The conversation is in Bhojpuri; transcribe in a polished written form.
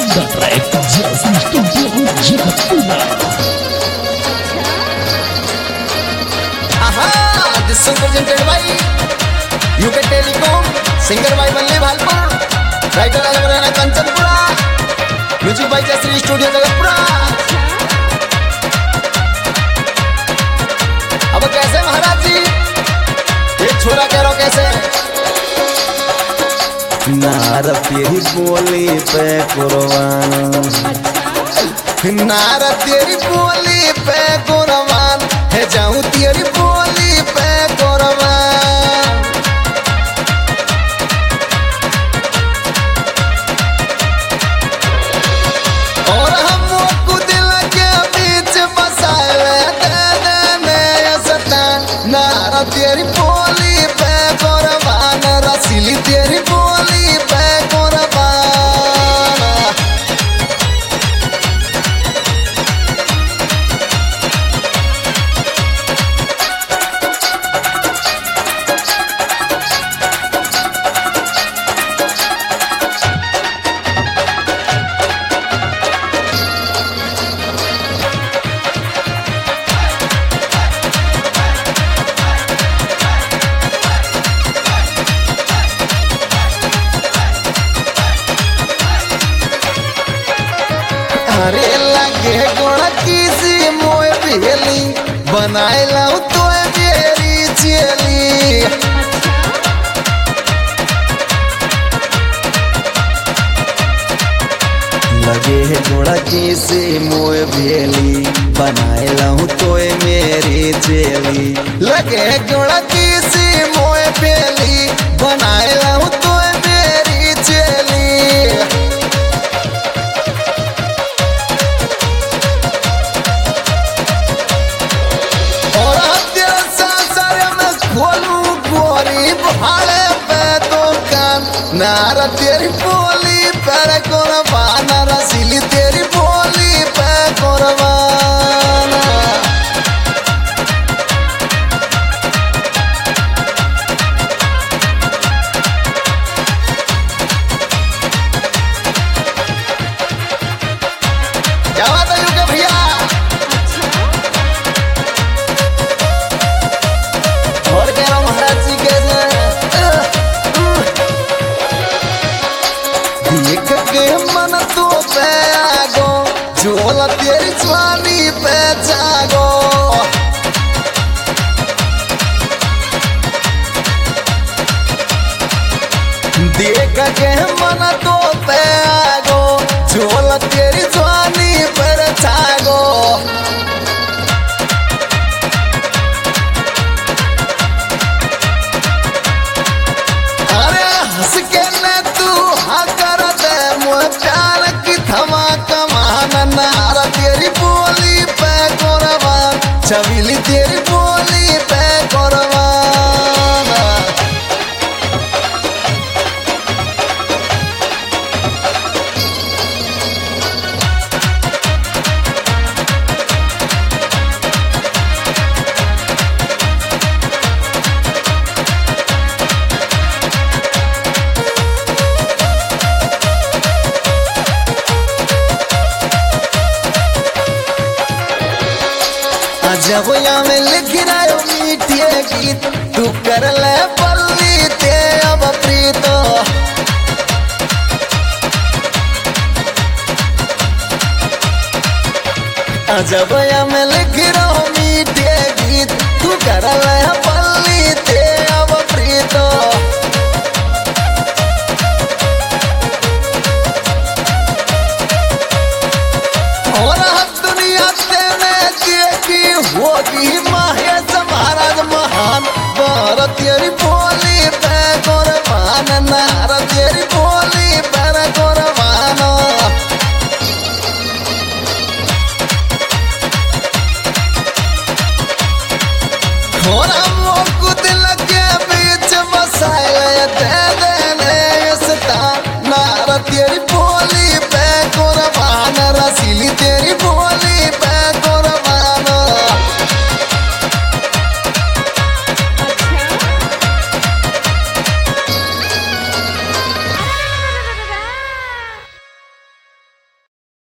The track Jason Studio Jigapuna. Aha! This song presented by UK Telecom, singer by Valli Bhalpur, writer Alamrana Kanchanpura, music by Jasri Studio Jagatpura. अब कैसे महाराज जी ये छोरा कह रहा कैसे नार तेरी बोली पे कुर्बान, नार तेरी बोली पे कुर्बान है, जाऊं तेरी बोली पे कुर्बान। और हम को दिल के बीच बसाए दे देने सता, नार तेरी बोली पे कुर्बान, रसीली तेरी बोली पे कुर्बान। अरे लगे गोड़ा किसी मोए बेली बनाए लाऊ तो मेरी चेली। लगे है गोड़ा किसी मोए भेली, बनाए लाऊं तो मेरी चेली। लगे गोड़ा किसी मोए बेली बनाए लाऊ तो मेरी चेली। नारा तेरी बोली पर कुर्बान, रसीली तेरी बोली पे कुर्बान। क्या बात है यूके भैया, और कह रहा हूँ महाराज जी कैसे देख के मन तो पे आगो, झोला तेरी जवानी पे जागो। देख के मन तो पे आगो, झोला तेरी जवानी पर जागो। अरे हंस के ने तू हाँ कर दे मुझ प्यार की थमा कमान, नारा तेरी बोली पे कुर्बान, छबीली तेरी बोली पे कुर्बान। जब या में लिख रहा हो मीठे गीत, तू कर ले पल्ली ते अब प्रीत। जब या में लिख रहा हो मीठे गीत, तू कर ले पल्ली ते अब प्रीत। और दुनिया तेने देखी होगी महेश महाराज महान, भारत तेरी बोली पे कुर्बान, नारा तेरी बोली पर कुर्बान। और हम को दिल के बीच बसाए दे देने सता, नारा तेरी बोली पे कुर्बान, रसीली तेरी